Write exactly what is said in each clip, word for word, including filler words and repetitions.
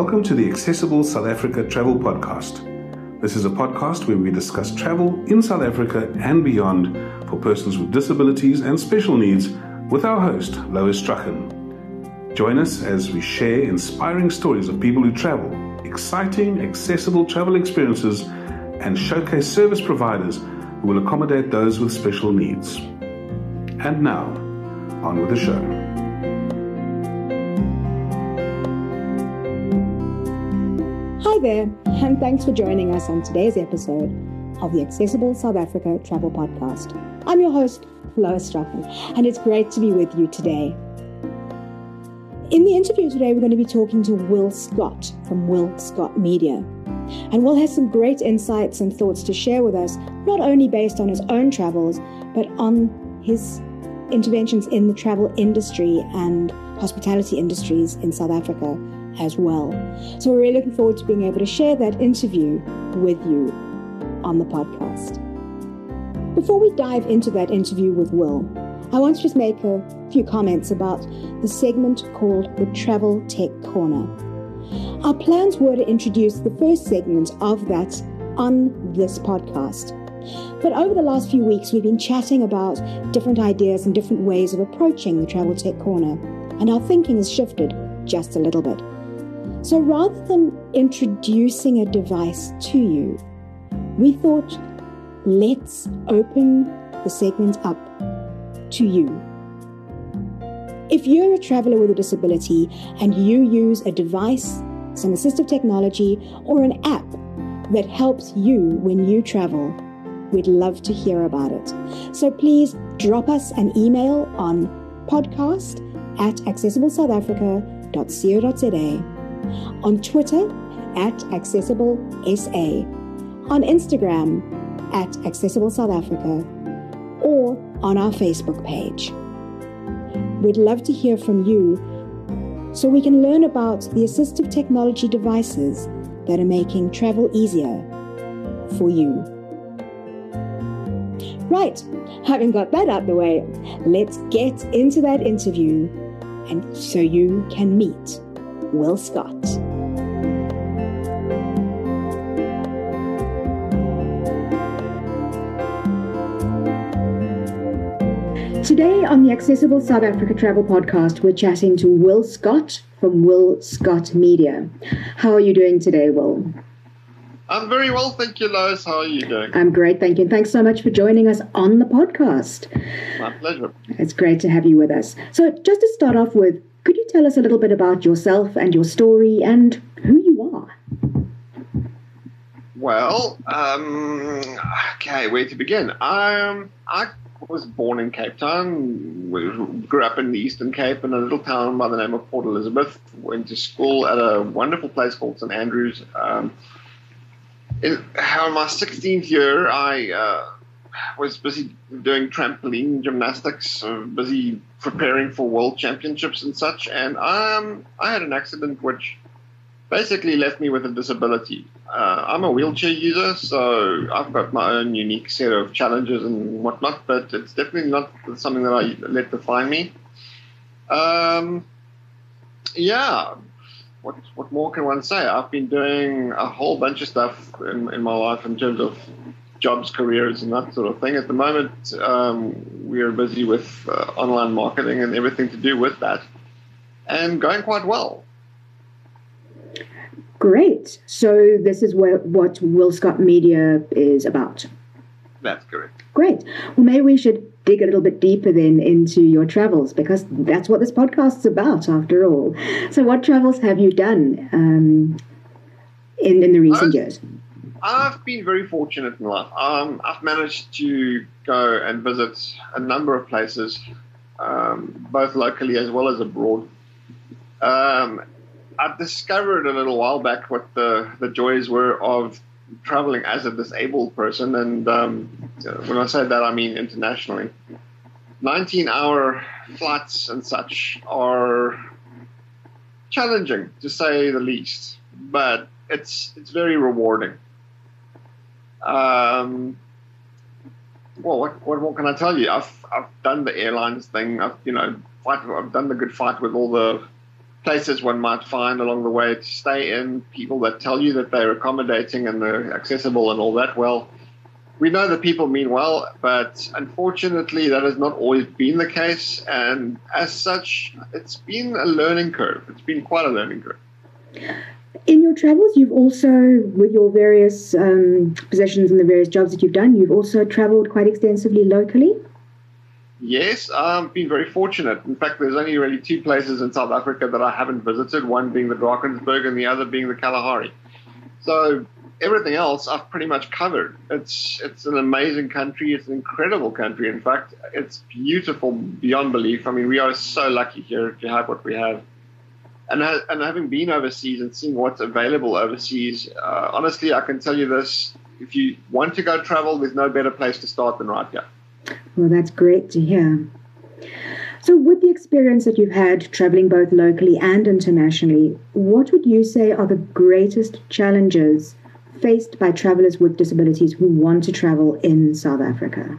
Welcome to the Accessible South Africa Travel Podcast. This is a podcast where we discuss travel in South Africa and beyond for persons with disabilities and special needs with our host, Lois Strachan. Join us as we share inspiring stories of people who travel, exciting, accessible travel experiences, and showcase service providers who will accommodate those with special needs. And now, on with the show. Hi there, and thanks for joining us on today's episode of the Accessible South Africa Travel Podcast. I'm your host, Lois Strachan, and it's great to be with you today. In the interview today, we're going to be talking to Will Scott from Will Scott Media. And Will has some great insights and thoughts to share with us, not only based on his own travels, but on his interventions in the travel industry and hospitality industries in South Africa as well. So we're really looking forward to being able to share that interview with you on the podcast. Before we dive into that interview with Will, I want to just make a few comments about the segment called the Travel Tech Corner. Our plans were to introduce the first segment of that on this podcast. But over the last few weeks, we've been chatting about different ideas and different ways of approaching the Travel Tech Corner, and our thinking has shifted just a little bit. So rather than introducing a device to you, we thought, let's open the segment up to you. If you're a traveler with a disability and you use a device, some assistive technology, or an app that helps you when you travel, we'd love to hear about it. So please drop us an email on podcast at accessible south africa dot co dot za, on Twitter at accessiblesa, on Instagram at Accessible South Africa, or on our Facebook page. We'd love to hear from you so we can learn about the assistive technology devices that are making travel easier for you. Right, having got that out the way, let's get into that interview and so you can meet Will Scott. Today on the Accessible South Africa Travel Podcast, we're chatting to Will Scott from Will Scott Media. How are you doing today, Will? I'm very well, thank you, Lois. How are you doing? I'm great, thank you. And thanks so much for joining us on the podcast. My pleasure. It's great to have you with us. So just to start off with, could you tell us a little bit about yourself and your story and who you are? Well, um, okay, where to begin? Um, I was born in Cape Town, grew up in the Eastern Cape in a little town by the name of Port Elizabeth, went to school at a wonderful place called Saint Andrews. Um, in, in my sixteenth year, I uh, was busy doing trampoline gymnastics, uh, busy preparing for world championships and such, and um, I had an accident which basically left me with a disability. Uh, I'm a wheelchair user, so I've got my own unique set of challenges and whatnot, but it's definitely not something that I let define me. Um, yeah, what what more can one say? I've been doing a whole bunch of stuff in, in my life in terms of jobs, careers, and that sort of thing. At the moment, um, we are busy with uh, online marketing and everything to do with that, and going quite well. Great. So this is where, what Will Scott Media is about. That's correct. Great. Well, maybe we should dig a little bit deeper then into your travels, because that's what this podcast's about, after all. So what travels have you done um, in, in the recent I've, years? I've been very fortunate in life. Um, I've managed to go and visit a number of places, um, both locally as well as abroad. Um I discovered a little while back what the, the joys were of traveling as a disabled person. And um, when I say that, I mean internationally. nineteen-hour flights and such are challenging, to say the least. But it's it's very rewarding. Um, well, what, what more can I tell you? I've I've done the airlines thing. I've you know fight. I've done the good fight with all the places one might find along the way to stay in, people that tell you that they're accommodating and they're accessible and all that. Well, we know that people mean well, but unfortunately that has not always been the case. And as such, it's been a learning curve. It's been quite a learning curve. In your travels, you've also, with your various um, positions and the various jobs that you've done, you've also traveled quite extensively locally? Yes, I've been very fortunate. In fact, there's only really two places in South Africa that I haven't visited, one being the Drakensberg and the other being the Kalahari. So everything else I've pretty much covered. It's it's an amazing country. It's an incredible country. In fact, it's beautiful beyond belief. I mean, we are so lucky here to have what we have. And, ha- and having been overseas and seeing what's available overseas, uh, honestly, I can tell you this. If you want to go travel, there's no better place to start than right here. Well, that's great to hear. So with the experience that you've had traveling both locally and internationally, what would you say are the greatest challenges faced by travelers with disabilities who want to travel in South Africa?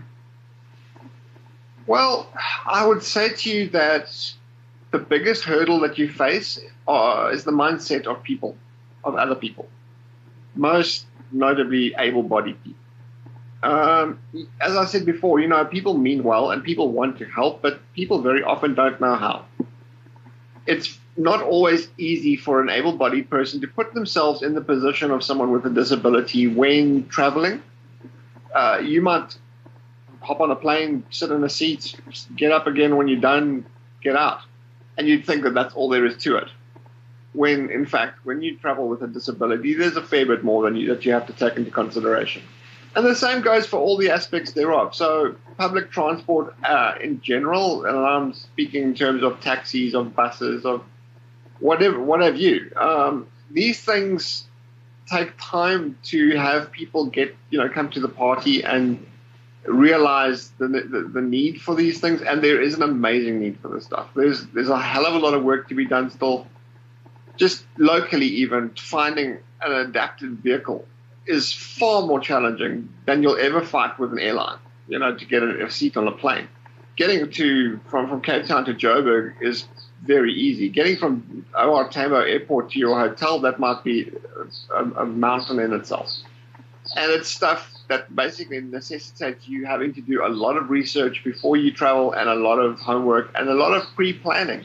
Well, I would say to you that the biggest hurdle that you face uh, is the mindset of people, of other people, most notably able-bodied people. Um, as I said before, you know, people mean well and people want to help, but people very often don't know how. It's not always easy for an able-bodied person to put themselves in the position of someone with a disability when traveling. Uh, you might hop on a plane, sit in a seat, get up again when you're done, get out. And you'd think that that's all there is to it. When, in fact, when you travel with a disability, there's a fair bit more than you, that you have to take into consideration. And the same goes for all the aspects thereof. So public transport uh, in general, and I'm speaking in terms of taxis, of buses, of whatever, what have you. Um, these things take time to have people get, you know, come to the party and realize the, the the need for these things, and there is an amazing need for this stuff. There's there's a hell of a lot of work to be done still. Just locally, even finding an adapted vehicle is far more challenging than you'll ever fight with an airline. You know, to get a, a seat on a plane. Getting to from, from Cape Town to Joburg is very easy. Getting from O R Tambo Airport to your hotel, that might be a, a mountain in itself. And it's stuff that basically necessitates you having to do a lot of research before you travel and a lot of homework and a lot of pre-planning.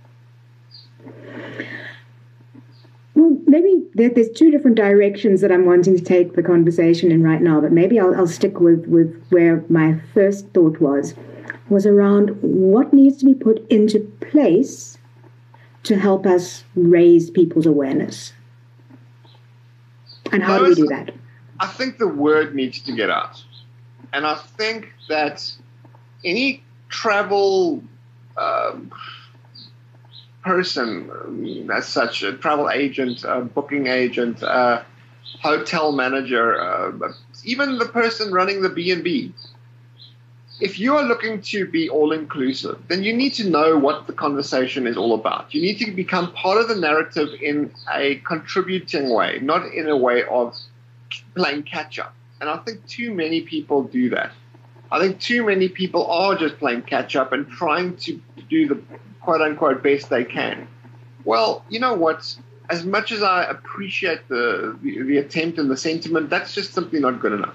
Well, maybe there, there's two different directions that I'm wanting to take the conversation in right now, but maybe I'll, I'll stick with, with where my first thought was, was around what needs to be put into place to help us raise people's awareness. And how do we do that? I think the word needs to get out. And I think that any travel um, person, um, as such, a travel agent, a booking agent, a hotel manager, uh, even the person running the B and B, if you are looking to be all-inclusive, then you need to know what the conversation is all about. You need to become part of the narrative in a contributing way, not in a way of playing catch-up. And I think too many people do that. I think too many people are just playing catch-up and trying to do the quote-unquote best they can. Well, you know what? As much as I appreciate the, the, the attempt and the sentiment, that's just simply not good enough.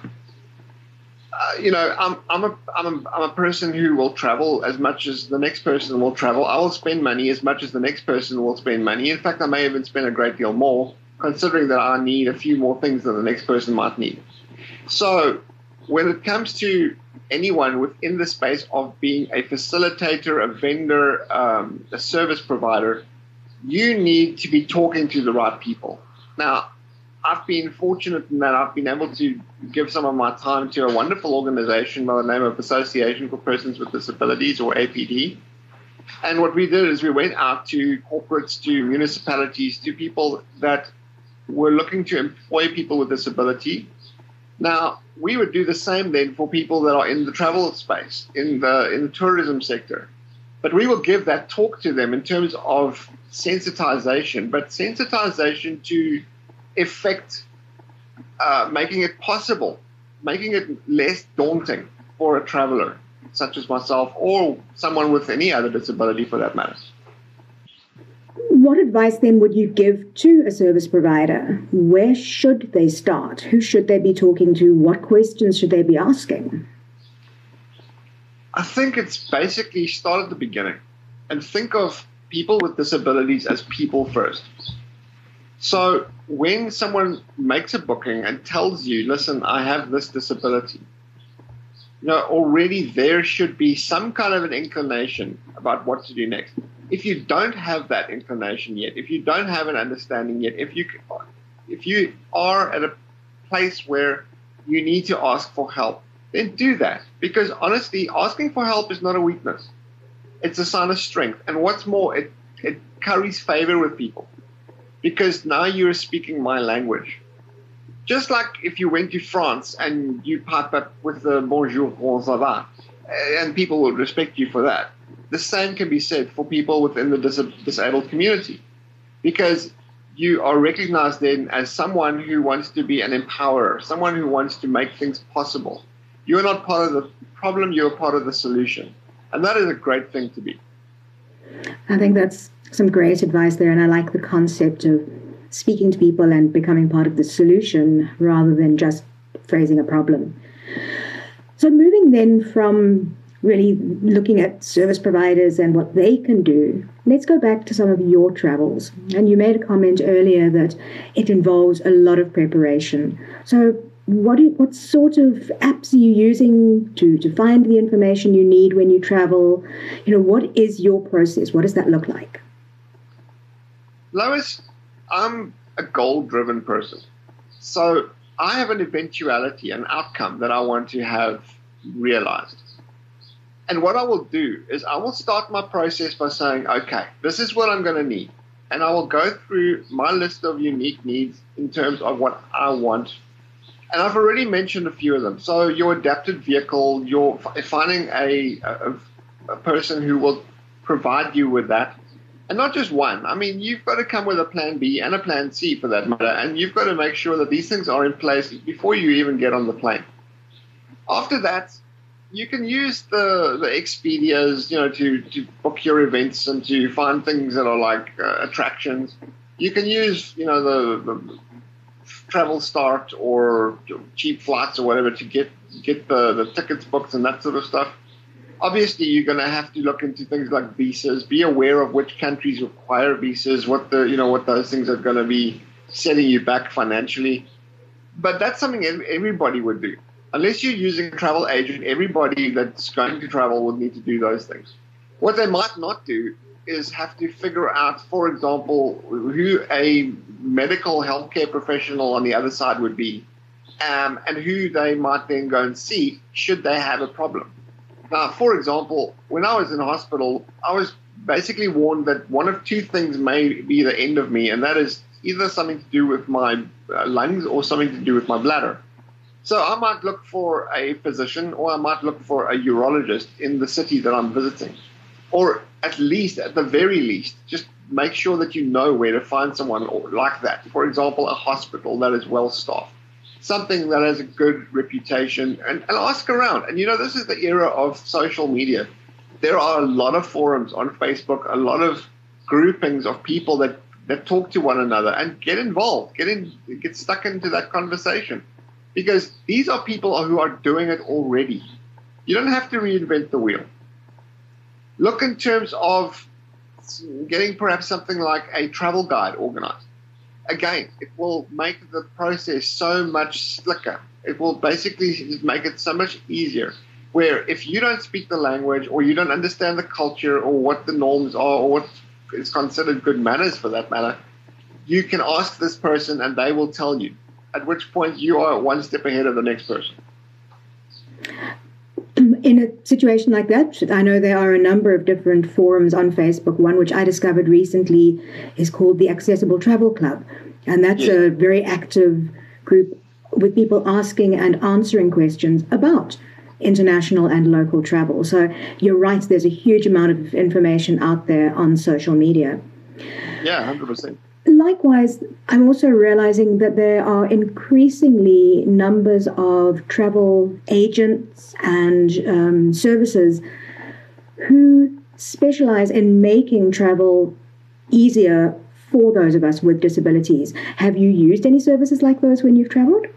Uh, you know, I'm I'm a I'm a I'm a person who will travel as much as the next person will travel. I will spend money as much as the next person will spend money. In fact, I may even spend a great deal more, considering that I need a few more things than the next person might need. So, when it comes to anyone within the space of being a facilitator, a vendor, um, a service provider, you need to be talking to the right people. Now, I've been fortunate in that I've been able to give some of my time to a wonderful organization by the name of Association for Persons with Disabilities, or A P D. And what we did is we went out to corporates, to municipalities, to people that were looking to employ people with disability. Now, we would do the same then for people that are in the travel space, in the in the tourism sector. But we will give that talk to them in terms of sensitization, but sensitization to effect, uh, making it possible, making it less daunting for a traveler, such as myself, or someone with any other disability for that matter. What advice then would you give to a service provider? Where should they start? Who should they be talking to? What questions should they be asking? I think it's basically start at the beginning and think of people with disabilities as people first. So when someone makes a booking and tells you, listen, I have this disability, you know, already there should be some kind of an inclination about what to do next. If you don't have that inclination yet, if you don't have an understanding yet, if you if you are at a place where you need to ask for help, then do that. Because honestly, asking for help is not a weakness. It's a sign of strength. And what's more, it, it carries favor with people. Because now you're speaking my language. Just like if you went to France and you pipe up with the bonjour, comment ça va, and people will respect you for that. The same can be said for people within the dis- disabled community. Because you are recognized then as someone who wants to be an empowerer, someone who wants to make things possible. You're not part of the problem, you're part of the solution. And that is a great thing to be. I think that's some great advice there, and I like the concept of speaking to people and becoming part of the solution rather than just phrasing a problem. So moving then from really looking at service providers and what they can do, let's go back to some of your travels. And you made a comment earlier that it involves a lot of preparation. So what do, what sort of apps are you using to, to find the information you need when you travel? You know, what is your process? What does that look like? Lois, I'm a goal-driven person. So I have an eventuality, an outcome that I want to have realized. And what I will do is I will start my process by saying, okay, this is what I'm going to need. And I will go through my list of unique needs in terms of what I want. And I've already mentioned a few of them. So your adapted vehicle, you're finding a, a, a person who will provide you with that. And not just one. I mean, you've got to come with a plan B and a plan C for that matter. And you've got to make sure that these things are in place before you even get on the plane. After that, you can use the, the Expedias, you know, to, to book your events and to find things that are like uh, attractions. You can use, you know, the, the Travel Start or cheap flights or whatever to get get the, the tickets booked and that sort of stuff. Obviously, you're going to have to look into things like visas. Be aware of which countries require visas, what the you know what those things are going to be setting you back financially. But that's something everybody would do. Unless you're using a travel agent, everybody that's going to travel would need to do those things. What they might not do is have to figure out, for example, who a medical healthcare professional on the other side would be, um, and who they might then go and see should they have a problem. Now, for example, when I was in hospital, I was basically warned that one of two things may be the end of me, and that is either something to do with my uh, lungs or something to do with my bladder. So I might look for a physician or I might look for a urologist in the city that I'm visiting. Or at least, at the very least, just make sure that you know where to find someone like that. For example, a hospital that is well staffed. Something that has a good reputation, and, and ask around. And you know, this is the era of social media. There are a lot of forums on Facebook, a lot of groupings of people that, that talk to one another and get involved, get in, get stuck into that conversation. Because these are people who are doing it already. You don't have to reinvent the wheel. Look in terms of getting perhaps something like a travel guide organized. Again, it will make the process so much slicker. It will basically make it so much easier. Where if you don't speak the language or you don't understand the culture or what the norms are or what is considered good manners for that matter, you can ask this person and they will tell you. At which point you are one step ahead of the next person. In a situation like that, I know there are a number of different forums on Facebook. One which I discovered recently is called the Accessible Travel Club. And that's yeah. a very active group with people asking and answering questions about international and local travel. So you're right, there's a huge amount of information out there on social media. Yeah, one hundred percent. Likewise, I'm also realizing that there are increasingly numbers of travel agents and um, services who specialize in making travel easier for those of us with disabilities. Have you used any services like those when you've traveled?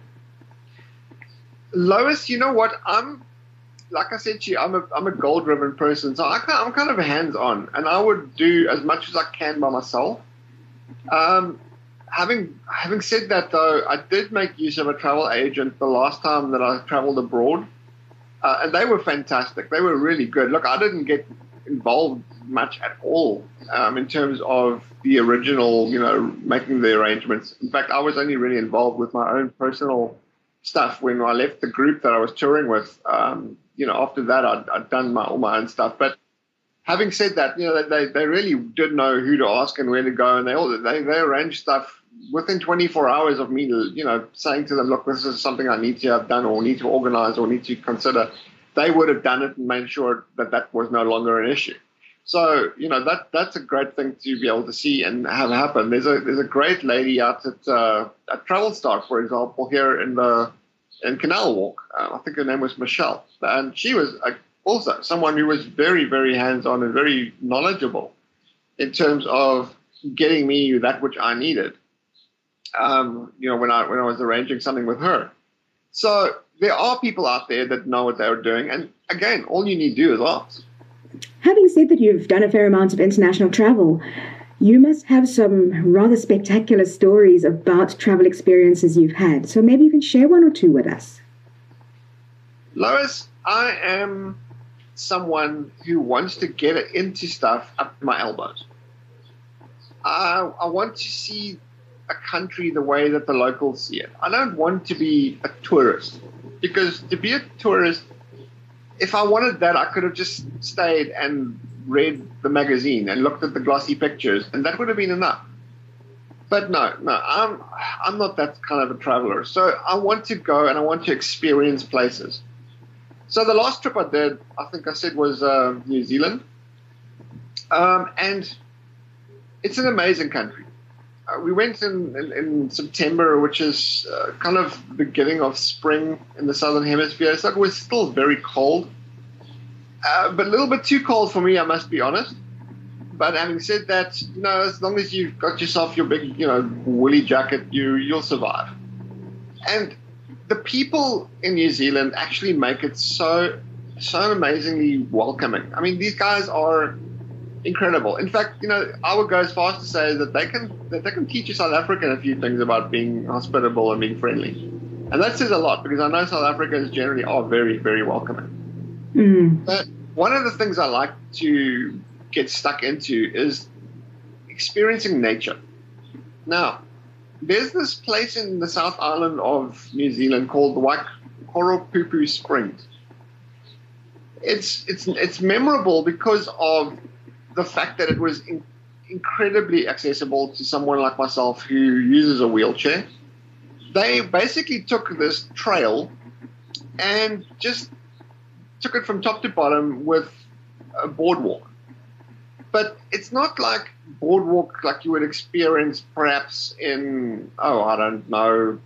Lois, you know what? I'm, like I said to you, I'm a, I'm a goal-driven person, so I, I'm kind of hands-on, and I would do as much as I can by myself. Um, having having said that, though, I did make use of a travel agent the last time that I traveled abroad, uh, and they were fantastic. They were really good. Look, I didn't get involved much at all um, in terms of the original, you know, making the arrangements. In fact, I was only really involved with my own personal stuff when I left the group that I was touring with. Um, you know, after that, I'd, I'd done my, all my own stuff. But having said that, you know, they, they really did know who to ask and where to go, and they all they, they arranged stuff within twenty-four hours of me, you know, saying to them, look, this is something I need to have done or need to organize or need to consider. They would have done it and made sure that that was no longer an issue. So, you know, that that's a great thing to be able to see and have happen. There's a there's a great lady out at uh, at Travel Start, for example, here in the in Canal Walk. Uh, I think her name was Michelle, and she was a, also someone who was very very hands-on and very knowledgeable in terms of getting me that which I needed. Um, you know, when I when I was arranging something with her. So there are people out there that know what they're doing, and again, all you need to do is ask. Having said that you've done a fair amount of international travel, you must have some rather spectacular stories about travel experiences you've had. So maybe you can share one or two with us. Lois, I am someone who wants to get into stuff up to my elbows. I, I want to see a country the way that the locals see it. I don't want to be a tourist, because to be a tourist, if I wanted that, I could have just stayed and read the magazine and looked at the glossy pictures, and that would have been enough. But no, no, I'm I'm not that kind of a traveler. So I want to go and I want to experience places. So the last trip I did, I think I said, was uh, New Zealand. Um, and it's an amazing country. Uh, we went in, in, in September, which is uh, kind of the beginning of spring in the southern hemisphere. So it was still very cold, uh, but a little bit too cold for me, I must be honest. But having said that, you know, as long as you've got yourself your big, you know, woolly jacket, you, you'll survive. And the people in New Zealand actually make it so, so amazingly welcoming. I mean, these guys are incredible. In fact, you know, I would go as far as to say that they can that they can teach a South African a few things about being hospitable and being friendly, and that says a lot, because I know South Africans generally are very, very welcoming. Mm. But one of the things I like to get stuck into is experiencing nature. Now, there's this place in the South Island of New Zealand called the Waikoropupu Springs. It's it's it's memorable because of the fact that it was in, incredibly accessible to someone like myself who uses a wheelchair. They basically took this trail and just took it from top to bottom with a boardwalk. But it's not like boardwalk like you would experience perhaps in, oh, I don't know,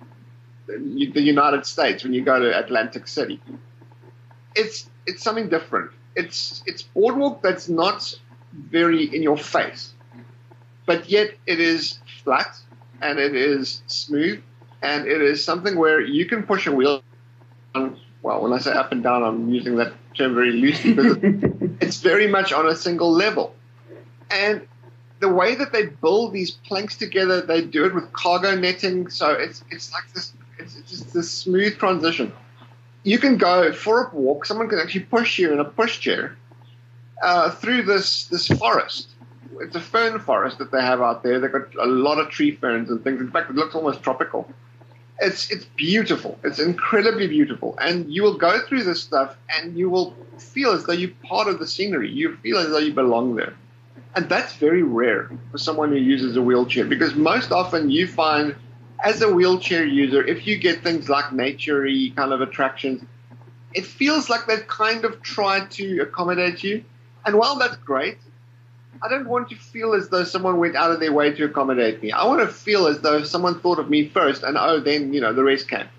the United States when you go to Atlantic City. It's it's something different. It's it's boardwalk that's not very in your face, but yet it is flat and it is smooth, and it is something where you can push a wheel. Well, when I say up and down, I'm using that term very loosely, because it's very much on a single level. And the way that they build these planks together, they do it with cargo netting, so it's it's like this. It's, it's just this smooth transition. You can go for a walk. Someone can actually push you in a pushchair uh, through this this forest. It's a fern forest that they have out there. They've got a lot of tree ferns and things. In fact, it looks almost tropical. It's it's beautiful. It's incredibly beautiful. And you will go through this stuff and you will feel as though you're part of the scenery. You feel as though you belong there. And that's very rare for someone who uses a wheelchair, because most often you find, as a wheelchair user, if you get things like nature-y kind of attractions, it feels like they've kind of tried to accommodate you. And while that's great, I don't want to feel as though someone went out of their way to accommodate me. I want to feel as though someone thought of me first, and oh, then, you know, the rest came.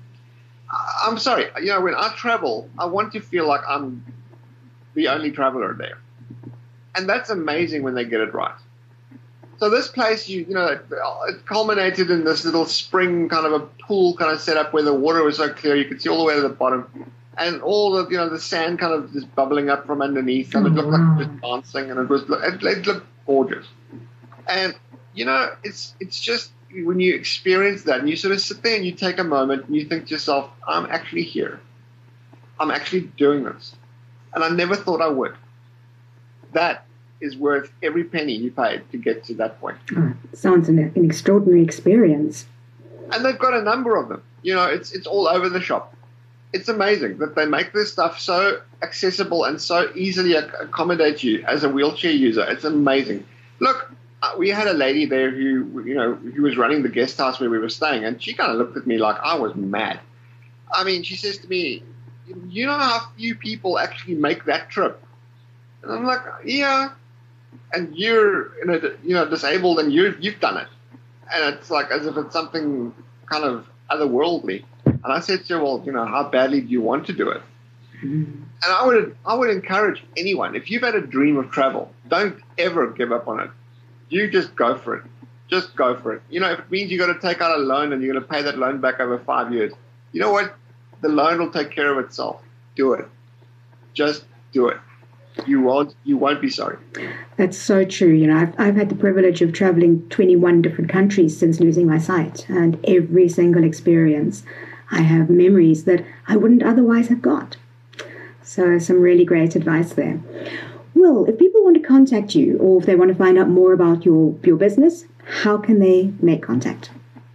I'm sorry, you know, when I travel, I want to feel like I'm the only traveler there. And that's amazing when they get it right. So this place, you you know, it, it culminated in this little spring kind of a pool kind of setup where the water was so clear you could see all the way to the bottom, and all the you know the sand kind of just bubbling up from underneath, and Oh, it looked wow. like it was dancing, and it was it, it looked gorgeous. And you know, it's it's just when you experience that, and you sort of sit there and you take a moment and you think to yourself, I'm actually here. I'm actually doing this, and I never thought I would. That is worth every penny you paid to get to that point. Oh, sounds an, an extraordinary experience. And they've got a number of them. You know, it's it's all over the shop. It's amazing that they make this stuff so accessible and so easily ac- accommodate you as a wheelchair user. It's amazing. Look, uh, we had a lady there who, you know, who was running the guest house where we were staying, and she kind of looked at me like I was mad. I mean, she says to me, you know how few people actually make that trip? And I'm like, yeah. And you're, you know, you know, disabled, and you you've done it, and it's like as if it's something kind of otherworldly. And I said to her, well, you know, how badly do you want to do it? Mm. And I would I would encourage anyone, if you've had a dream of travel, don't ever give up on it. You just go for it. Just go for it. You know, if it means you've got to take out a loan and you're going to pay that loan back over five years, you know what? The loan will take care of itself. Do it. Just do it. You won't, you won't be sorry. That's so true. You know, I've, I've had the privilege of traveling twenty-one different countries since losing my sight, and every single experience, I have memories that I wouldn't otherwise have got. So some really great advice there. Will, if people want to contact you, or if they want to find out more about your, your business, how can they make contact?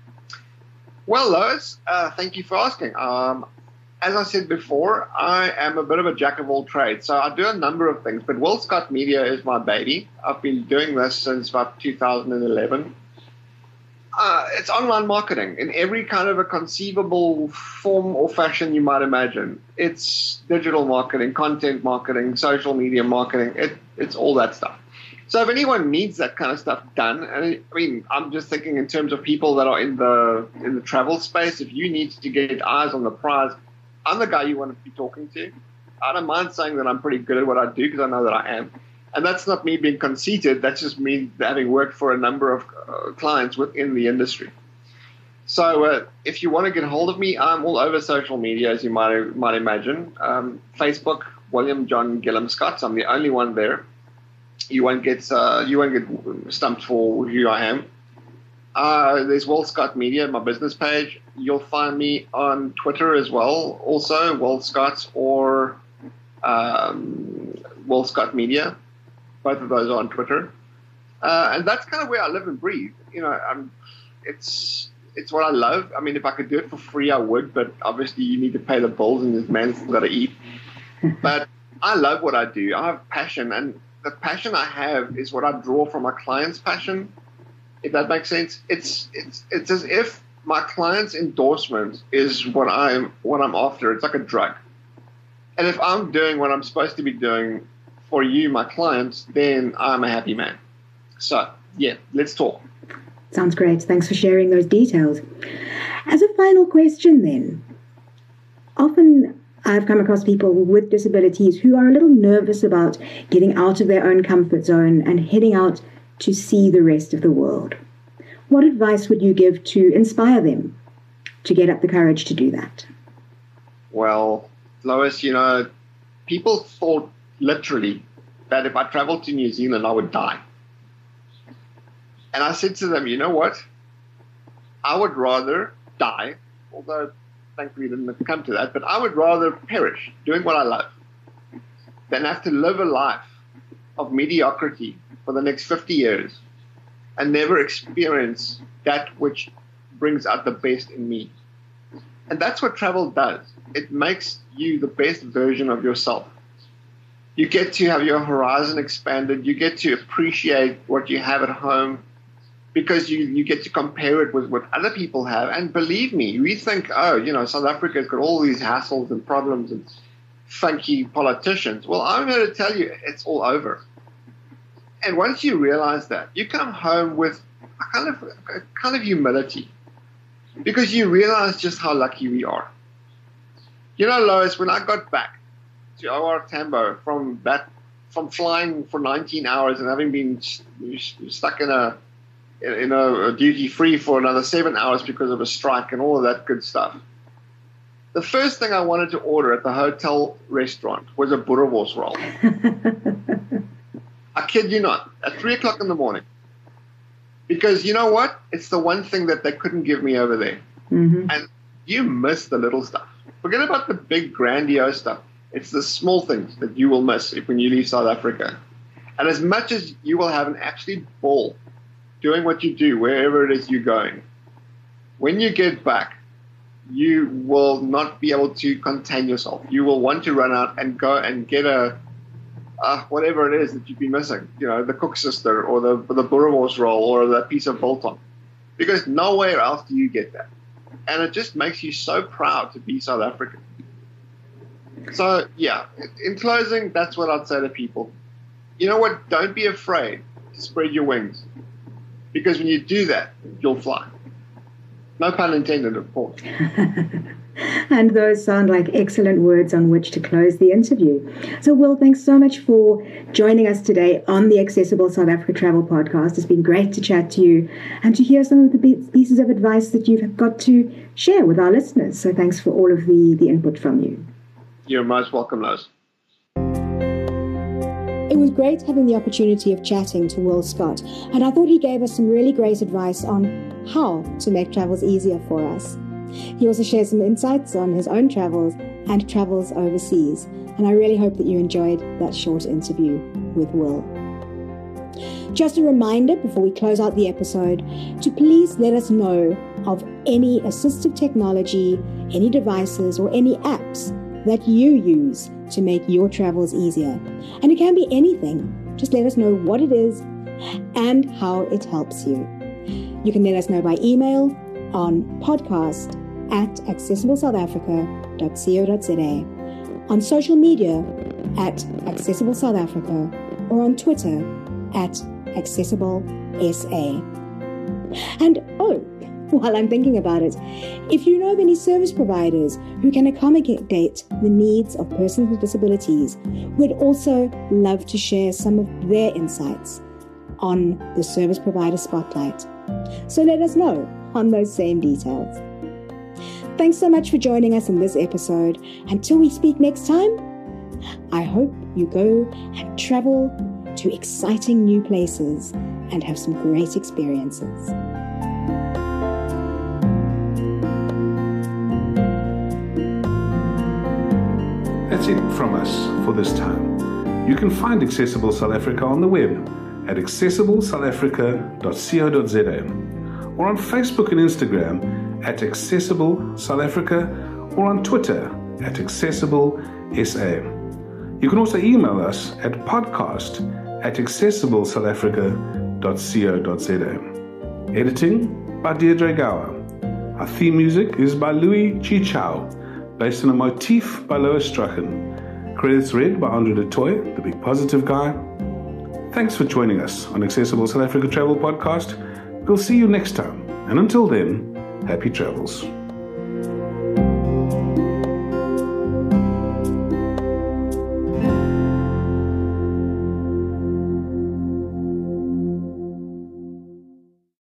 Well, Lois, uh, thank you for asking. Um, as I said before, I am a bit of a jack of all trades. So I do a number of things, but Will Scott Media is my baby. I've been doing this since about two thousand eleven. Uh, it's online marketing in every kind of a conceivable form or fashion you might imagine. It's digital marketing, content marketing, social media marketing. It, it's all that stuff. So if anyone needs that kind of stuff done, and I mean, I'm just thinking in terms of people that are in the in the travel space. If you need to get eyes on the prize, I'm the guy you want to be talking to. I don't mind saying that I'm pretty good at what I do because I know that I am. And that's not me being conceited. That's just me having worked for a number of uh, clients within the industry. So uh, if you want to get hold of me, I'm all over social media, as you might might imagine. Um, Facebook, William John Gillum Scott. I'm the only one there. You won't get uh, you won't get stumped for who I am. Uh, there's Will Scott Media, my business page. You'll find me on Twitter as well, also Will Scott or um, Will Scott Media. Both of those are on Twitter, uh, and that's kind of where I live and breathe. You know, I'm, it's it's what I love. I mean, if I could do it for free, I would, but obviously you need to pay the bills, and this man's got to eat. But I love what I do. I have passion, and the passion I have is what I draw from my clients' passion. If that makes sense, it's it's it's as if my client's endorsement is what I'm what I'm after. It's like a drug, and if I'm doing what I'm supposed to be doing for you, my clients, then I'm a happy man. So, yeah, let's talk. Sounds great. Thanks for sharing those details. As a final question then, often I've come across people with disabilities who are a little nervous about getting out of their own comfort zone and heading out to see the rest of the world. What advice would you give to inspire them to get up the courage to do that? Well, Lois, you know, people thought literally that if I traveled to New Zealand, I would die. And I said to them, you know what? I would rather die, although thankfully it didn't come to that, but I would rather perish doing what I love than have to live a life of mediocrity for the next fifty years and never experience that which brings out the best in me. And that's what travel does. It makes you the best version of yourself. You get to have your horizon expanded. You get to appreciate what you have at home because you, you get to compare it with what other people have. And believe me, we think, oh, you know, South Africa's got all these hassles and problems and funky politicians. Well, I'm here to tell you it's all over. And once you realize that, you come home with a kind of, a kind of humility because you realize just how lucky we are. You know, Lois, when I got back to O R Tambo from that, from flying for nineteen hours and having been st- stuck in a you know, duty free for another seven hours because of a strike and all of that good stuff. The first thing I wanted to order at the hotel restaurant was a boerewors roll. I kid you not, at three o'clock in the morning. Because you know what? It's the one thing that they couldn't give me over there. Mm-hmm. And you miss the little stuff. Forget about the big grandiose stuff. It's the small things that you will miss if, when you leave South Africa. And as much as you will have an absolute ball doing what you do, wherever it is you're going, when you get back, you will not be able to contain yourself. You will want to run out and go and get a, uh, whatever it is that you've been missing, you know, the cook sister or the, the boerewors roll or the piece of biltong, because nowhere else do you get that. And it just makes you so proud to be South African. So, yeah, in closing, that's what I'd say to people. You know what? Don't be afraid to spread your wings, because when you do that, you'll fly. No pun intended, of course. And those sound like excellent words on which to close the interview. So, Will, thanks so much for joining us today on the Accessible South Africa Travel Podcast. It's been great to chat to you and to hear some of the pieces of advice that you've got to share with our listeners. So thanks for all of the, the input from you. You're most welcome, Lois. It was great having the opportunity of chatting to Will Scott, and I thought he gave us some really great advice on how to make travels easier for us. He also shared some insights on his own travels and travels overseas, and I really hope that you enjoyed that short interview with Will. Just a reminder before we close out the episode to please let us know of any assistive technology, any devices or any apps that you use to make your travels easier. And it can be anything. Just let us know what it is and how it helps you. You can let us know by email on podcast at accessible south africa dot co dot za, on social media at Accessible South Africa, or on Twitter at Accessible S A. And oh, while I'm thinking about it, if you know of any service providers who can accommodate the needs of persons with disabilities, we'd also love to share some of their insights on the Service Provider Spotlight. So let us know on those same details. Thanks so much for joining us in this episode. Until we speak next time, I hope you go and travel to exciting new places and have some great experiences. That's it from us for this time. You can find Accessible South Africa on the web at accessible south africa dot co dot za, or on Facebook and Instagram at Accessible South Africa, or on Twitter at Accessible S A. You can also email us at podcast at accessible south africa dot co dot za. Editing by Deirdre Gower. Our theme music is by Louis Chichao, based on a motif by Lois Strachan. Credits read by Andre de Toy, the big positive guy. Thanks for joining us on Accessible South Africa Travel Podcast. We'll see you next time. And until then, happy travels.